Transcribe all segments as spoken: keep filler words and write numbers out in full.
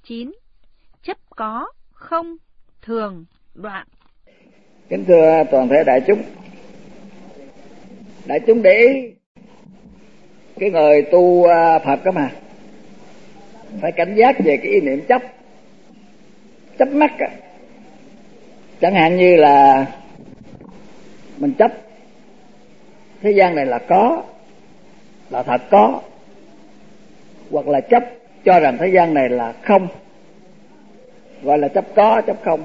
chín. Chấp có, không, thường, đoạn. Kính thưa toàn thể đại chúng, đại chúng để ý cái người tu Phật đó mà phải cảnh giác về cái ý niệm chấp chấp mắc á. Chẳng hạn như là mình chấp thế gian này là có, là thật có, hoặc là chấp cho rằng thế gian này là không, gọi là chấp có, chấp không.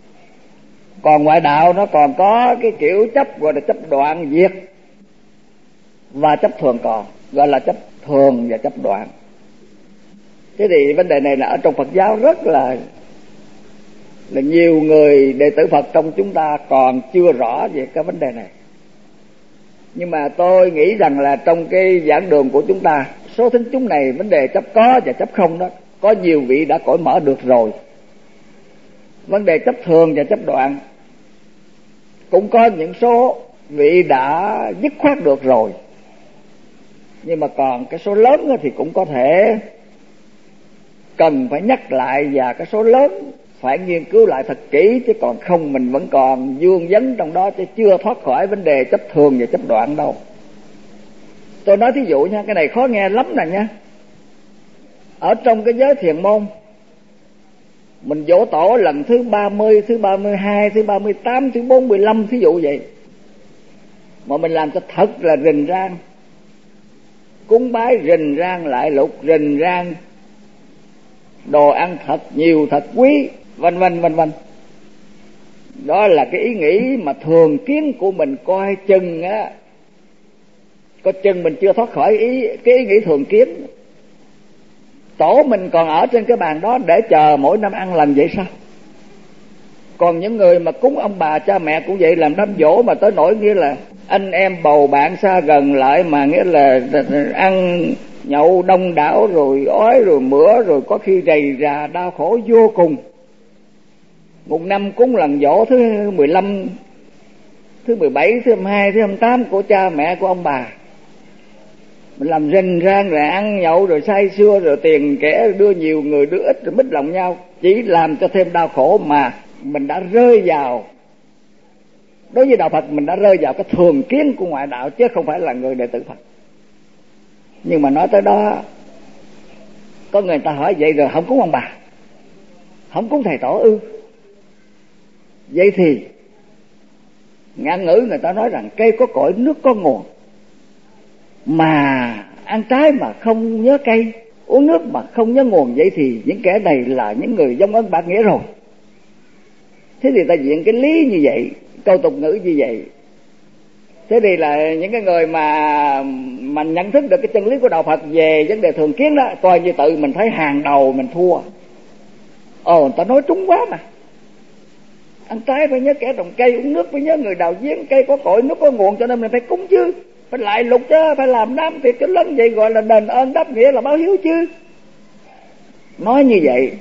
Còn ngoại đạo nó còn có cái kiểu chấp gọi là chấp đoạn diệt và chấp thường còn, gọi là chấp thường và chấp đoạn. Thế thì vấn đề này là ở trong Phật giáo rất là là nhiều người đệ tử Phật trong chúng ta còn chưa rõ về cái vấn đề này. Nhưng mà tôi nghĩ rằng là trong cái giảng đường của chúng ta, số thính chúng này vấn đề chấp có và chấp không đó có nhiều vị đã cởi mở được rồi. Vấn đề chấp thường và chấp đoạn cũng có những số vị đã dứt khoát được rồi. Nhưng mà còn cái số lớn thì cũng có thể cần phải nhắc lại, và cái số lớn phải nghiên cứu lại thật kỹ, chứ còn không mình vẫn còn vương vấn trong đó, chứ chưa thoát khỏi vấn đề chấp thường và chấp đoạn đâu. Tôi nói thí dụ nha, cái này khó nghe lắm nè nha. Ở trong cái giới thiền môn, mình giỗ tổ lần thứ ba mươi, thứ ba mươi hai, thứ ba mươi tám, thứ bốn mươi lăm, thí dụ vậy, mà mình làm cho thật là rình rang, cúng bái rình rang lại lục, rình rang đồ ăn thật nhiều thật quý, vân vân vân vân. Đó là cái ý nghĩ mà thường kiến của mình, coi chừng á, coi chừng mình chưa thoát khỏi ý cái ý nghĩ thường kiến. Tổ mình còn ở trên cái bàn đó để chờ mỗi năm ăn lần vậy sao? Còn những người mà cúng ông bà cha mẹ cũng vậy, làm đám dỗ mà tới nỗi nghĩa là anh em bầu bạn xa gần lại, mà nghĩa là ăn nhậu đông đảo rồi ói rồi mửa rồi có khi rầy rà đau khổ vô cùng. Một năm cúng lần dỗ thứ mười lăm, thứ mười bảy, thứ hai mươi hai, thứ hai mươi tám của cha mẹ của ông bà, mình làm rình rang rồi ăn nhậu rồi say sưa rồi tiền kẻ đưa nhiều người đưa ít rồi mít lòng nhau, chỉ làm cho thêm đau khổ. Mà mình đã rơi vào, đối với đạo Phật mình đã rơi vào cái thường kiến của ngoại đạo, chứ không phải là người đệ tử Phật. Nhưng mà nói tới đó, có người ta hỏi vậy rồi không cúng ông bà, không cúng thầy tổ ư? Vậy thì ngạn ngữ người ta nói rằng cây có cội nước có nguồn, mà ăn trái mà không nhớ cây, uống nước mà không nhớ nguồn, vậy thì những kẻ này là những người vong ân bạc nghĩa rồi. Thế thì ta diện cái lý như vậy, câu tục ngữ như vậy. Thế thì là những cái người mà mà nhận thức được cái chân lý của đạo Phật về vấn đề thường kiến đó, coi như tự mình thấy hàng đầu mình thua. Ồ, người ta nói trúng quá mà. Ăn trái phải nhớ kẻ trồng cây, uống nước phải nhớ người đào giếng, cây có cội nước có nguồn, cho nên mình phải cúng chứ, phải lại lục chứ, phải làm đám tiệc cái lớn vậy, gọi là đền ơn đáp nghĩa, là báo hiếu chứ. Nói như vậy,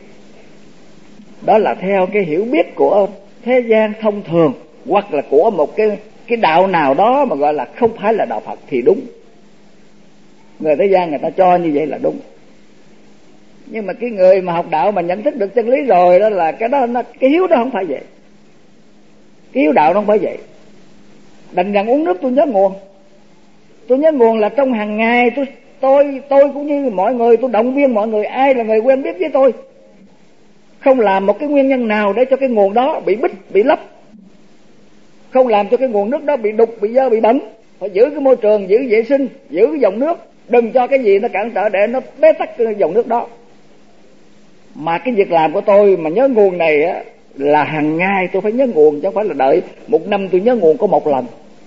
đó là theo cái hiểu biết của thế gian thông thường, hoặc là của một cái cái đạo nào đó mà gọi là không phải là đạo Phật thì đúng. Người thế gian người ta cho như vậy là đúng. Nhưng mà cái người mà học đạo mà nhận thức được chân lý rồi đó, là cái đó nó, cái hiếu đó không phải vậy. Cái hiếu đạo nó không phải vậy. Đành rằng uống nước tôi nhớ nguồn. Tôi nhớ nguồn là trong hàng ngày tôi tôi tôi cũng như mọi người, tôi động viên mọi người, ai là người quen biết với tôi, không làm một cái nguyên nhân nào để cho cái nguồn đó bị bít, bị lấp, không làm cho cái nguồn nước đó bị đục, bị dơ, bị bẩn. Phải giữ cái môi trường, giữ vệ sinh, giữ cái dòng nước, đừng cho cái gì nó cản trở để nó bế tắc cái dòng nước đó. Mà cái việc làm của tôi mà nhớ nguồn này á, là hàng ngày tôi phải nhớ nguồn, chứ không phải là đợi một năm tôi nhớ nguồn có một lần.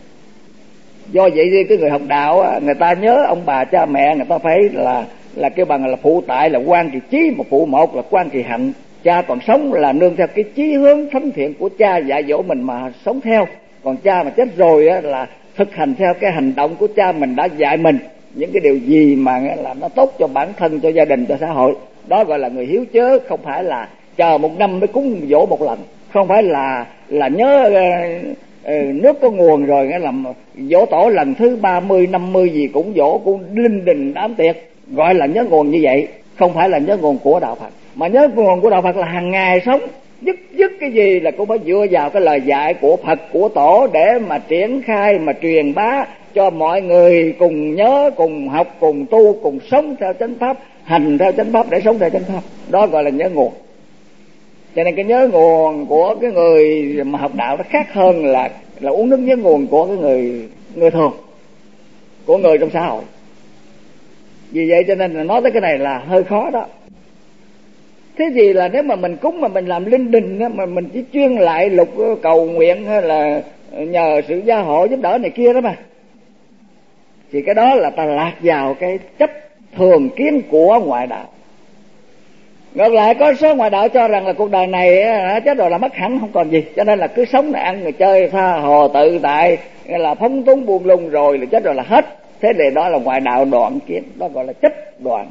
Do vậy thì cái người học đạo á, người ta nhớ ông bà cha mẹ, người ta phải là là kêu bằng là phụ tại là quan kỳ chí, mà phụ một là quan kỳ hạnh. Cha còn sống là nương theo cái chí hướng thánh thiện của cha dạy dỗ mình mà sống theo. Còn cha mà chết rồi á, là thực hành theo cái hành động của cha mình đã dạy mình, những cái điều gì mà là nó tốt cho bản thân, cho gia đình, cho xã hội. Đó gọi là người hiếu, chớ không phải là chờ một năm mới cúng dỗ một lần. Không phải là là nhớ uh, nước có nguồn rồi nghĩa là dỗ tổ lần thứ ba mươi, năm mươi gì cũng dỗ, cũng linh đình đám tiệc, gọi là nhớ nguồn như vậy. không phải là nhớ nguồn của đạo Phật. Mà nhớ nguồn của đạo Phật là hàng ngày sống, dứt dứt cái gì là cũng phải dựa vào cái lời dạy của Phật, của Tổ để mà triển khai, mà truyền bá cho mọi người cùng nhớ, cùng học, cùng tu, cùng sống theo chánh pháp, hành theo chánh pháp để sống theo chánh pháp. Đó gọi là nhớ nguồn. Cho nên cái nhớ nguồn của cái người mà học đạo nó khác hơn là là uống nước nhớ nguồn của cái người người thường, của người trong xã hội. Vì vậy cho nên là nói tới cái này là hơi khó đó. Thế gì là nếu mà mình cúng mà mình làm linh đình á, mà mình chỉ chuyên lại lục cầu nguyện hay là nhờ sự gia hộ giúp đỡ này kia đó mà, thì cái đó là ta lạc vào cái chấp thường kiến của ngoại đạo. Ngược lại có số ngoại đạo cho rằng là cuộc đời này chết rồi là mất hẳn, không còn gì, cho nên là cứ sống là ăn rồi chơi tha hồ tự tại, là phóng túng buông lung rồi là chết rồi là hết. Thế thì đó là ngoại đạo đoạn kiến, đó gọi là chấp đoạn.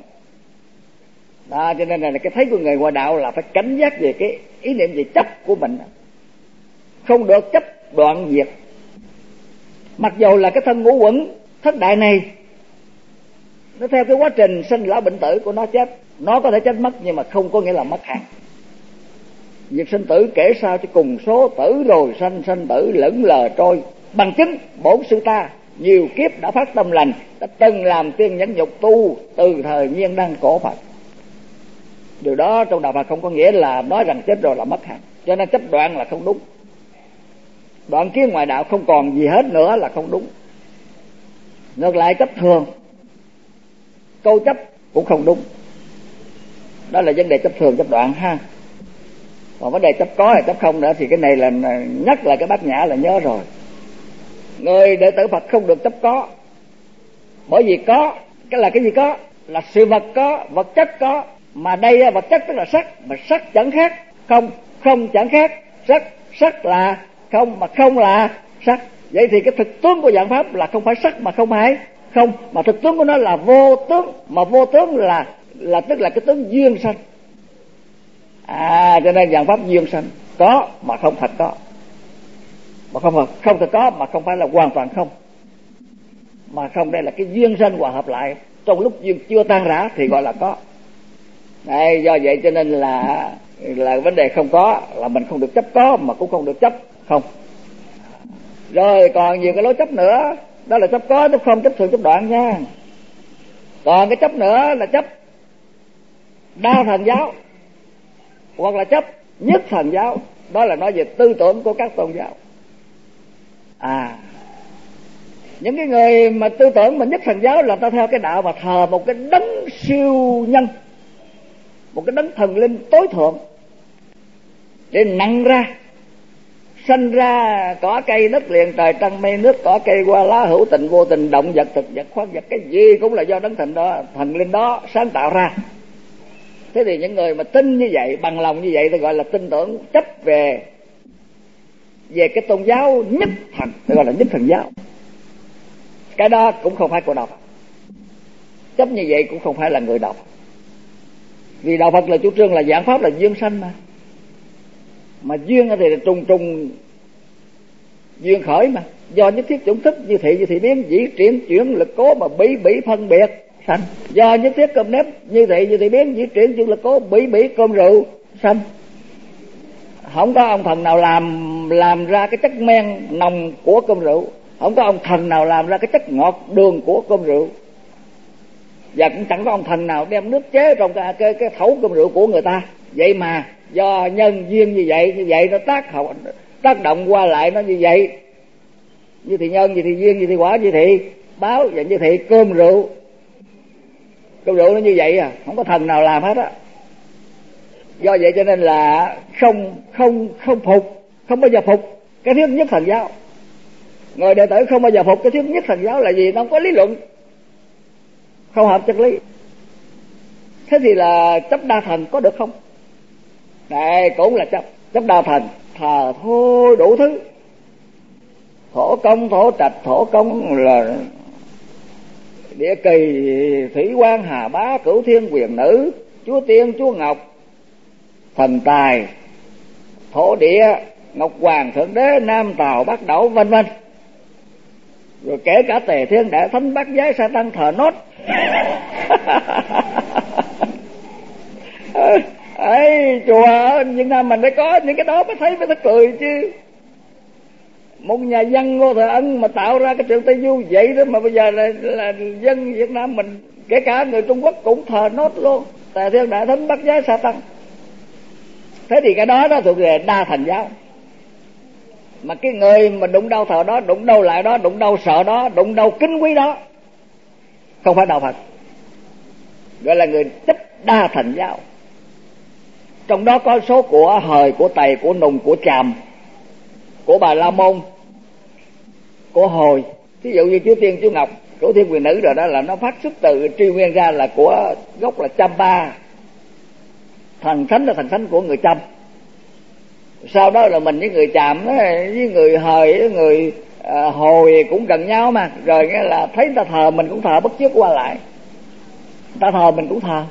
Đó, cho nên là cái thấy của người ngoại đạo là phải cảnh giác về cái ý niệm về chấp của mình, không được chấp đoạn diệt. Mặc dù là cái thân ngũ uẩn thất đại này nó theo cái quá trình sinh lão bệnh tử của nó chết, nó có thể chết mất nhưng mà không có nghĩa là mất hẳn. Việc sinh tử kể sao cho cùng số, tử rồi sanh, sanh tử lững lờ trôi. Bằng chứng bổn sư ta nhiều kiếp đã phát tâm lành, đã từng làm tiên nhẫn nhục tu từ thời nhiên đăng cổ Phật. Điều đó trong đạo Phật không có nghĩa là nói rằng chết rồi là mất hẳn. Cho nên chấp đoạn là không đúng. Đoạn kiến ngoại đạo không còn gì hết nữa là không đúng. Ngược lại chấp thường, câu chấp cũng không đúng. Đó là vấn đề chấp thường, chấp đoạn ha. Còn vấn đề chấp có hay chấp không nữa thì cái này là nhắc lại cái bát nhã là nhớ rồi. Người đệ tử Phật không được chấp có. Bởi vì có, cái là cái gì có? Là sự vật có, vật chất có. Mà đây vật chất tức là sắc, mà sắc chẳng khác không, không chẳng khác sắc, sắc là không, mà không là sắc. Vậy thì cái thực tướng của dạng pháp là không phải sắc mà không phải không, mà thực tướng của nó là vô tướng, mà vô tướng là là tức là cái tướng duyên sanh. À, cho nên dạng pháp duyên sanh, có mà không thật có, mà không thật không thật có, mà không phải là hoàn toàn không, mà không, đây là cái duyên sanh hòa hợp lại trong lúc duyên chưa tan rã thì gọi là có. Đây, do vậy cho nên là là vấn đề không có là mình không được chấp có, mà cũng không được chấp không. Rồi còn nhiều cái lối chấp nữa, đó là chấp có, chấp không, chấp thường, chấp đoạn nha. Còn cái chấp nữa là chấp đa thần giáo hoặc là chấp nhất thần giáo, đó là nói về tư tưởng của các tôn giáo. À, những cái người mà tư tưởng mà nhất thần giáo là ta theo cái đạo mà thờ một cái đấng siêu nhân, một cái đấng thần linh tối thượng để nặng ra sanh ra cỏ cây đất liền trời trăng mây nước, cỏ cây hoa lá hữu tình vô tình, động vật thực vật khoáng vật, cái gì cũng là do đấng thần đó, thần linh đó sáng tạo ra. Thế thì những người mà tin như vậy, bằng lòng như vậy, ta gọi là tin tưởng chấp về về cái tôn giáo nhất thần, ta gọi là nhất thần giáo. Cái đó cũng không phải của đạo Phật. Chấp như vậy cũng không phải là người đạo Phật. Vì đạo Phật là chủ trương là dạng pháp là duyên sanh mà. Mà duyên thì là trùng trùng duyên khởi mà, do nhất thiết chủng thức như thị như thị biến, dĩ triển chuyển lực cố mà bỉ bỉ phân biệt sanh. Do nhất thiết cơm nếp như thị như thị biến, dĩ triển chuyển lực cố bỉ bỉ cơm rượu sanh. Không có ông thần nào làm làm ra cái chất men nồng của cơm rượu, không có ông thần nào làm ra cái chất ngọt đường của cơm rượu, và cũng chẳng có ông thần nào đem nước chế trong cái cái, cái thấu cơm rượu của người ta. Vậy mà do nhân duyên như vậy, như vậy nó tác hậu, tác động qua lại nó như vậy, như thì nhân, như thì duyên, như thì quả, như thì báo, và như thì cơm rượu. Cơm rượu nó như vậy à, không có thần nào làm hết á. Do vậy cho nên là không không không phục, không bao giờ phục cái thuyết nhất thần giáo. Người đệ tử không bao giờ phục cái thuyết nhất thần giáo là gì? Nó không có lý luận, không hợp chân lý. Thế thì là chấp đa thần có được không? Đây cũng là chấp chấp đa thần, thờ thôi đủ thứ, thổ công, thổ trạch, thổ công là địa kỳ, thủy quan, hà bá, cửu thiên, quyền nữ, chúa tiên, chúa ngọc, thần tài, thổ địa, ngọc hoàng, thượng đế, nam tào, bắc đẩu, vân vân. Rồi kể cả tề thiên, đại thánh, bát giới, sa tăng, thờ nốt. ấy chùa ở Việt Nam mình phải có những cái đó mới thấy mới thấy cười chứ. Một nhà văn Ngô Thời Ân mà tạo ra cái trường Tây Du vậy đó, mà bây giờ là, là dân Việt Nam mình, kể cả người Trung Quốc cũng thờ nốt luôn, Tề Thiên Đại Thánh Bắt Giới Sa Tăng. Thế thì cái đó đó thuộc về đa thần giáo. Mà cái người mà đụng đâu thờ đó, đụng đâu lại đó, đụng đâu sợ đó, đụng đâu kính quý đó, không phải đạo Phật, gọi là người chấp đa thần giáo. Trong đó có số của Hời, của Tày, của Nùng, của Tràm, của Bà La Môn, của Hồi. Ví dụ như Chúa Tiên, Chúa Ngọc, Cửu Thiên Quyền Nữ rồi đó là nó phát xuất từ tri nguyên ra là của gốc là Champa. Thần thánh là thần thánh của người Chăm. Sau đó là mình với người Chàm với người Hời với người à, Hồi cũng gần nhau mà. Rồi nghĩa là thấy người ta thờ mình cũng thờ, bất chước qua lại. Người ta thờ mình cũng thờ.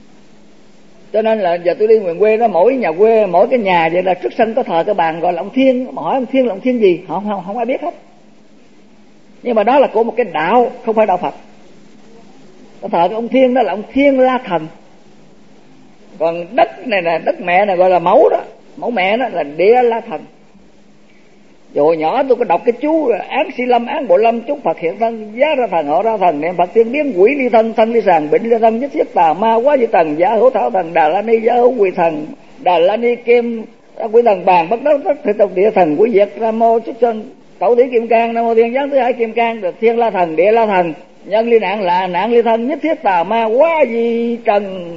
Cho nên là giờ tôi đi miền quê đó, mỗi nhà quê, mỗi cái nhà vậy là trước sân có thờ cái bàn gọi là ông Thiên. Mà hỏi ông Thiên là ông Thiên gì? Không, không, không ai biết hết. Nhưng mà đó là của một cái đạo, không phải đạo Phật. Có thờ cái ông Thiên đó là ông Thiên La Thần. Còn đất này là đất mẹ này gọi là mẫu đó, mẫu mẹ đó là Địa La Thần. Rồi nhỏ tôi có đọc cái chú án Sĩ Lâm, án Bộ Lâm, chúc Phật hiện thân, giá ra thần, họ ra thần, niệm Phật tiên biến, quỷ ly thân, thân ly sàng, bệnh ly thân, nhất thiết tà ma, quá di thần, giả hữu thảo thần, Đà La Ni, giả hữu quỷ thần, Đà La Ni kim, quỷ thần bàn, bất đắc tất, thị tộc địa thần, quỷ diệt, Nam mô xuất sơn, Cẩu Thủy Kim Cang, Nam mô Thiên Giáng Thứ Hải Kim Cang, được Thiên La Thần, Địa La Thần, nhân ly nạn là nạn ly thân, nhất thiết tà ma, quá di trần.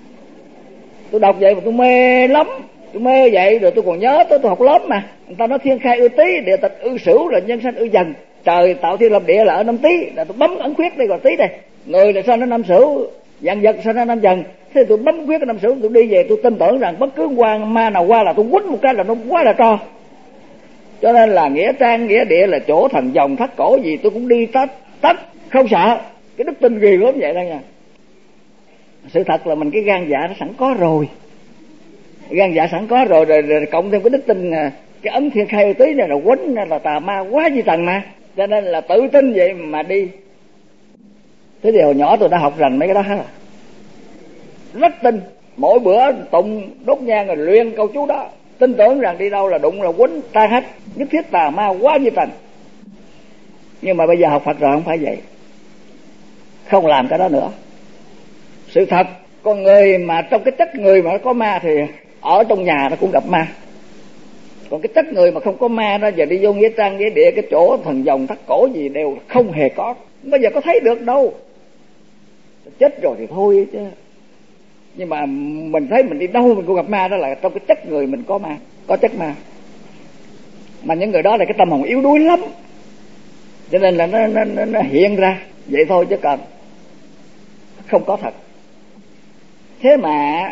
Tôi đọc vậy mà tôi mê lắm. Tôi mê vậy rồi tôi còn nhớ tôi, tôi học lớp mà. Người ta nói thiên khai ư tý, địa tịch ư sửu, rồi nhân sanh ư dần. Trời tạo thiên lập địa là ở năm Tý, là tôi bấm ấn khuyết đây, còn Tý đây. Người là sao nó năm Sửu, dần vật sao nó năm Dần. Thế tôi bấm khuyết cái năm Sửu, tôi đi về tôi tin tưởng rằng bất cứ quan ma nào qua là tôi quýnh một cái là nó quá là to. Cho nên là nghĩa trang, nghĩa địa là chỗ thần dòng thắt cổ gì tôi cũng đi tất, tất, không sợ. Cái đức tin ghê gớm vậy đó nha. Sự thật là mình cái gan dạ nó sẵn có rồi. Gan dạ sẵn có rồi, rồi, rồi cộng thêm cái đức tin, cái ấn thiên khai tí này là quýnh là tà ma quá di tầng mà. Cho nên là tự tin vậy mà đi. Thế thì hồi nhỏ tôi đã học rành mấy cái đó hết rồi. Rất tin. Mỗi bữa tụng đốt nhang rồi luyện câu chú đó. Tin tưởng rằng đi đâu là đụng là quýnh tan hết. Nhất thiết tà ma quá di tầng. Nhưng mà bây giờ học Phật rồi không phải vậy. Không làm cái đó nữa. Sự thật, con người mà trong cái chất người mà nó có ma thì ở trong nhà nó cũng gặp ma. Còn cái chất người mà không có ma đó, giờ đi vô nghĩa trang nghĩa địa, cái chỗ thần dòng thắt cổ gì đều không hề có. Bây giờ có thấy được đâu. Chết rồi thì thôi chứ. Nhưng mà mình thấy mình đi đâu mình cũng gặp ma, đó là trong cái chất người mình có ma, có chất ma. Mà những người đó là cái tâm hồn yếu đuối lắm. Cho nên là nó, nó, nó, nó hiện ra vậy thôi chứ cần không có thật. Thế mà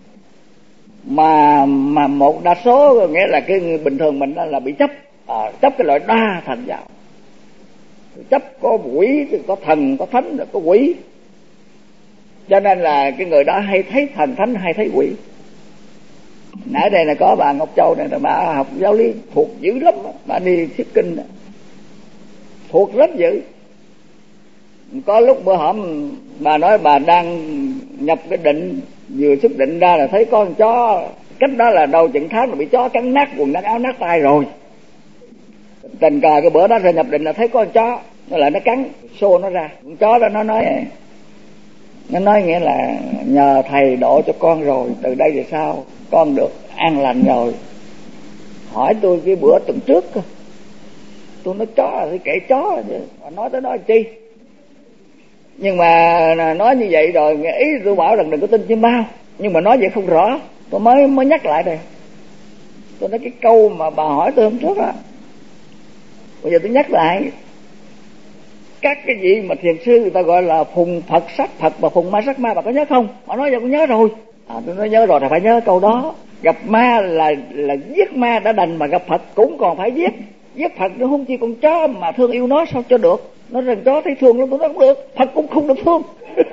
mà mà một đa số, nghĩa là cái người bình thường mình đó là bị chấp, à, chấp cái loại đa thần giáo, chấp có quỷ, có thần, có thánh, có quỷ. Cho nên là cái người đó hay thấy thần thánh, hay thấy quỷ. Nãy đây là có bà Ngọc Châu này, là bà học giáo lý thuộc dữ lắm, bà đi thuyết kinh đó. Thuộc rất dữ. Có lúc bữa hổm bà nói bà đang nhập cái định, vừa xuất định ra là thấy con chó, cách đó là đầu chừng tháng là bị chó cắn nát quần nát áo nát tay rồi. Tình cờ cái bữa đó ra nhập định là thấy con chó, nó lại nó cắn xô nó ra. Con chó đó nó nói nó nói nghĩa là nhờ thầy độ cho con rồi, từ đây thì sao con được an lành rồi. Hỏi tôi cái bữa tuần trước, tôi nói chó thì kể chó chứ, nói tới nói chi. Nhưng mà nói như vậy rồi, ý tôi bảo rằng đừng có tin chim bao. Nhưng mà nói vậy không rõ, tôi mới mới nhắc lại đây. Tôi nói cái câu mà bà hỏi tôi hôm trước á, bây giờ tôi nhắc lại. Các cái gì mà thiền sư người ta gọi là phùng Phật sắc Phật và phùng ma sắc ma, bà có nhớ không? Bà nói giờ con nhớ rồi. À, tôi nói nhớ rồi thì phải nhớ câu đó. Gặp ma là là giết ma đã đành, mà gặp Phật cũng còn phải giết. Giết Phật nó không chỉ con chó mà thương yêu nó sao cho được. Nó rằng chó thấy thương nó tôi nói không được, Phật cũng không được thương.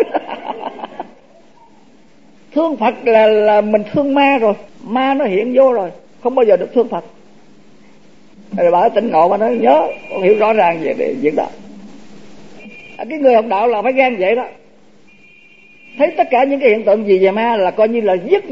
Thương Phật là là mình thương ma rồi, ma nó hiện vô rồi, không bao giờ được thương Phật. Rồi bà tỉnh ngộ, bà nói nhớ, con hiểu rõ ràng về về việc đó. À, cái người học đạo là phải gan vậy đó. Thấy tất cả những cái hiện tượng gì về ma là coi như là giết ma.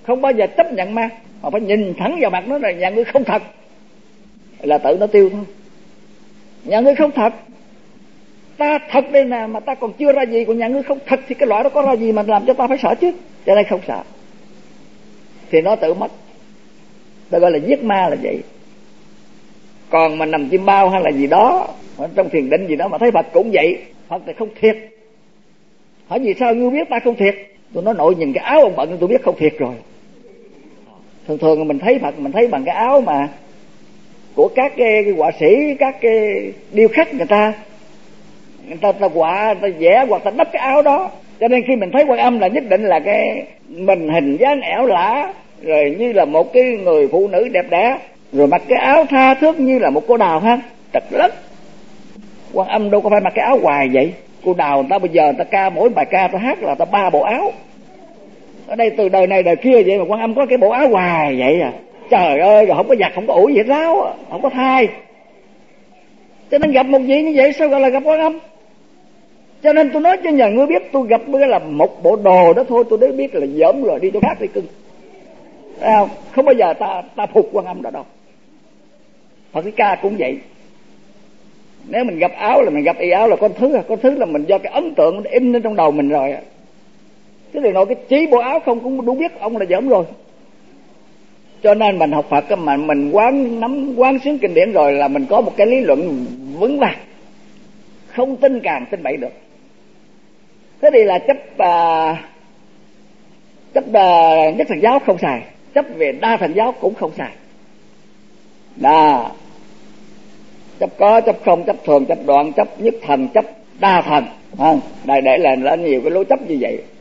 không bao giờ chấp nhận ma, mà phải nhìn thẳng vào mặt nó là nhà ngươi không thật, là tự nó tiêu thôi. Nhà ngươi không thật, ta thật đây nè, mà ta còn chưa ra gì, còn nhà ngươi không thật thì cái loại đó có ra gì mà làm cho ta phải sợ chứ. Cho nên không sợ thì nó tự mất. Ta gọi là giết ma là vậy. Còn mà nằm chim bao hay là gì đó trong thiền định gì đó mà thấy Phật cũng vậy, Phật thì không thiệt. Hỏi vì sao ngươi biết ta không thiệt? Tôi nói nội nhìn cái áo ông bận tôi biết không thiệt rồi. Thường thường mình thấy Phật mình thấy bằng cái áo mà của các cái, cái họa sĩ, các cái điêu khắc người ta người ta ta họa, ta vẽ hoặc ta đắp cái áo đó. Cho nên khi mình thấy Quan Âm là nhất định là cái mình hình dáng ẻo lả, rồi như là một cái người phụ nữ đẹp đẽ, rồi mặc cái áo tha thướt như là một cô đào ha, trật lất. Quan Âm đâu có phải mặc cái áo hoài vậy. Cô đào người ta bây giờ người ta ca mỗi bài ca ta hát là ta ba bộ áo. Ở đây từ đời này đời kia vậy mà Quan Âm có cái bộ áo hoài vậy à. Trời ơi, rồi không có giặt, không có ủi gì hết ráo, không có thai. Cho nên gặp một vị như vậy sao gọi là gặp Quan Âm? Cho nên tôi nói cho nhà ngươi biết, tôi gặp bữa là một bộ đồ đó thôi, tôi đã biết là dởm rồi, đi chỗ khác đi cưng. Thấy không? Không bao giờ ta ta phục Quan Âm đó đâu. Phật Thích Ca cũng vậy. Nếu mình gặp áo là mình gặp y áo là con thứ, con thứ là mình do cái ấn tượng in lên trong đầu mình rồi. Chứ đừng nói cái chỉ bộ áo không cũng đủ biết ông là dởm rồi. Cho nên mình học Phật mà mình quán nắm quán xuyến kinh điển rồi là mình có một cái lý luận vững vàng, không tin càng tin bậy được. Thế thì là chấp uh, chấp uh, nhất thần giáo không xài, chấp về đa thần giáo cũng không xài. Đa chấp có, chấp không, chấp thường, chấp đoạn, chấp nhất thần, chấp đa thần. À, đây để là, là nhiều cái lối chấp như vậy.